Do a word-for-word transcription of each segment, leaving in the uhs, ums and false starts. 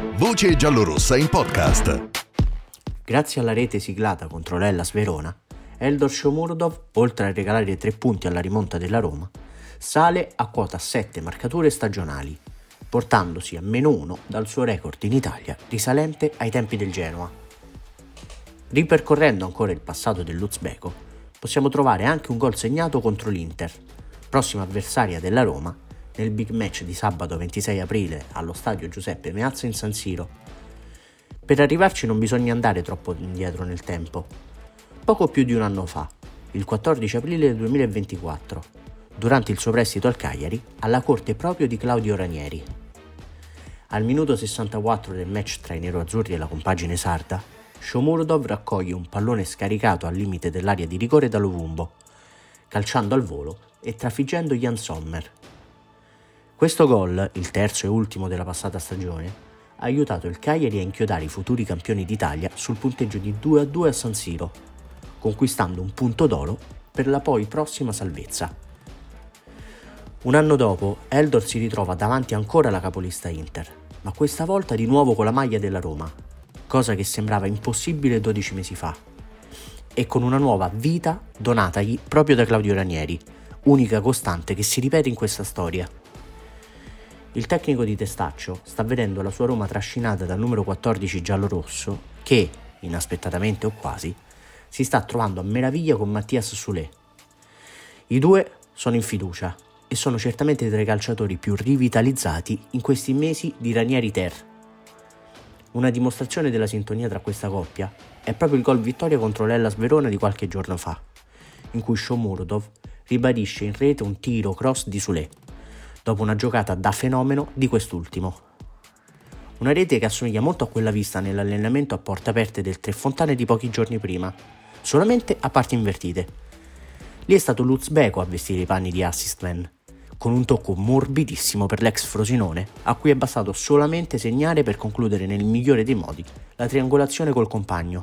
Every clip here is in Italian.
Voce giallorossa in podcast. Grazie alla rete siglata contro l'Hellas Verona, Eldor Shomurodov, oltre a regalare tre punti alla rimonta della Roma, sale a quota sette marcature stagionali, portandosi a meno uno dal suo record in Italia risalente ai tempi del Genoa. Ripercorrendo ancora il passato dell'Uzbeko, possiamo trovare anche un gol segnato contro l'Inter, prossima avversaria della Roma, nel big match di sabato ventisei aprile allo stadio Giuseppe Meazza in San Siro. Per arrivarci non bisogna andare troppo indietro nel tempo. Poco più di un anno fa, il quattordici aprile duemilaventiquattro, durante il suo prestito al Cagliari, alla corte proprio di Claudio Ranieri. Al minuto sessantaquattro del match tra i neroazzurri e la compagine sarda, Shomurodov raccoglie un pallone scaricato al limite dell'area di rigore da Lovumbo, calciando al volo e trafiggendo Jan Sommer. Questo gol, il terzo e ultimo della passata stagione, ha aiutato il Cagliari a inchiodare i futuri campioni d'Italia sul punteggio di due a due a San Siro, conquistando un punto d'oro per la poi prossima salvezza. Un anno dopo, Eldor si ritrova davanti ancora alla capolista Inter, ma questa volta di nuovo con la maglia della Roma, cosa che sembrava impossibile dodici mesi fa, e con una nuova vita donatagli proprio da Claudio Ranieri, unica costante che si ripete in questa storia. Il tecnico di Testaccio sta vedendo la sua Roma trascinata dal numero quattordici giallorosso che, inaspettatamente o quasi, si sta trovando a meraviglia con Mattias Soulé. I due sono in fiducia e sono certamente tra i calciatori più rivitalizzati in questi mesi di Ranieri Ter. Una dimostrazione della sintonia tra questa coppia è proprio il gol vittoria contro l'Hellas Verona di qualche giorno fa, in cui Shomurodov ribadisce in rete un tiro cross di Soulé, dopo una giocata da fenomeno di quest'ultimo. Una rete che assomiglia molto a quella vista nell'allenamento a porte aperte del Trefontane di pochi giorni prima, solamente a parti invertite. Lì è stato l'Uzbeko a vestire i panni di assist man, con un tocco morbidissimo per l'ex Frosinone, a cui è bastato solamente segnare per concludere nel migliore dei modi la triangolazione col compagno.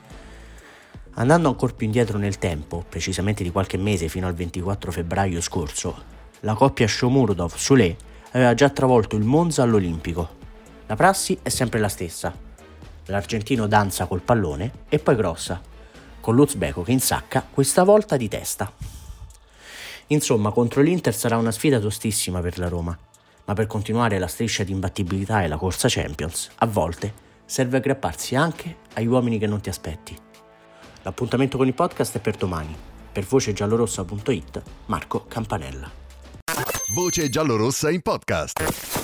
Andando ancora più indietro nel tempo, precisamente di qualche mese fino al ventiquattro febbraio scorso, la coppia Shomurodov-Soulé aveva già travolto il Monza all'Olimpico. La prassi è sempre la stessa. L'argentino danza col pallone e poi grossa, con l'Uzbeko che insacca questa volta di testa. Insomma, contro l'Inter sarà una sfida tostissima per la Roma, ma per continuare la striscia di imbattibilità e la corsa Champions, a volte serve aggrapparsi anche agli uomini che non ti aspetti. L'appuntamento con il podcast è per domani. Per voce giallorossa punto it, Marco Campanella. Voce giallorossa in podcast.